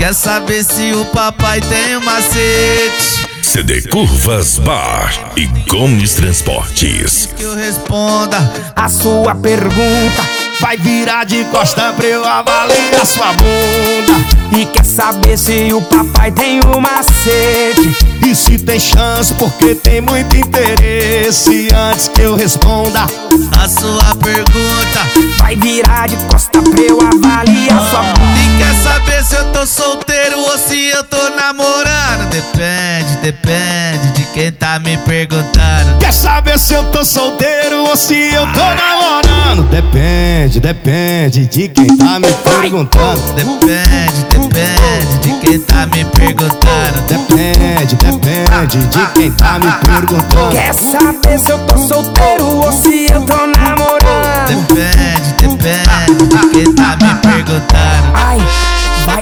Quer saber se o papai tem um macete? CD Curvas Bar e Gomes Transportes. Que eu responda a sua pergunta. Vai virar de costa pra eu avaliar sua bunda. E quer saber se o papai tem um macete? E se tem chance, porque tem muito interesse. Antes que eu responda a sua pergunta, vai virar de costa pra eu avaliar sua bunda. E quer saber se eu tô solteiro ou se eu tô namorando? Depende de quem tá me perguntando. Quer saber se eu tô solteiro ou se eu tô namorando? Depende de quem tá me perguntando. Depende de quem tá me perguntando. Depende de quem tá me perguntando. Quer saber se eu tô solteiro ou se eu tô namorando? Depende de quem tá me perguntando. Ai, vai.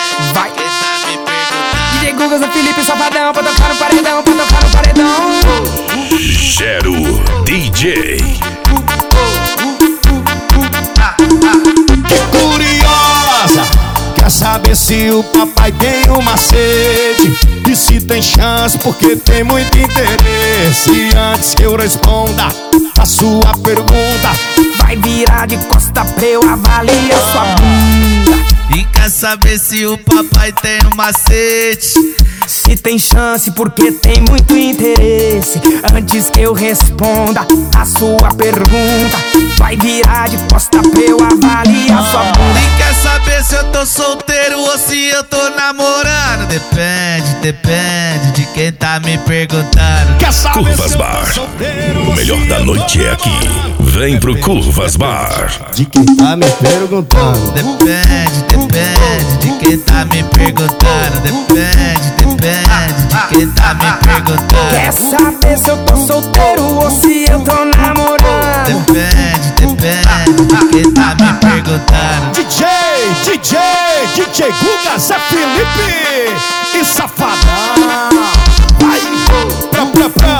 DJ Gugas, Felipe Safadão, pra tocar no paredão, pra tocar no paredão. Gero DJ. Que curiosa! Quer saber se o papai tem um macete? E se tem chance, porque tem muito interesse. Antes que eu responda a sua pergunta, vai virar de costa pra eu avaliar sua bunda. E quer saber se o papai tem um macete? Se tem chance, porque tem muito interesse. Antes que eu responda a sua pergunta, vai virar de costa pra eu avaliar sua bunda. E quer saber se eu tô solteiro ou se eu tô namorando? Depende de quem tá me perguntando. Quer saber Curvas se eu tô Bar, solteiro, o melhor da noite é aqui. Vem pro Curvas Bar. de quem tá me perguntando. Depende de quem tá me perguntando. Depende de quem tá me perguntando. Quer saber se eu tô solteiro ou se eu tô namorando? Depende de quem tá me perguntando. DJ Gugas, Zé Felipe e Safadão. Vai,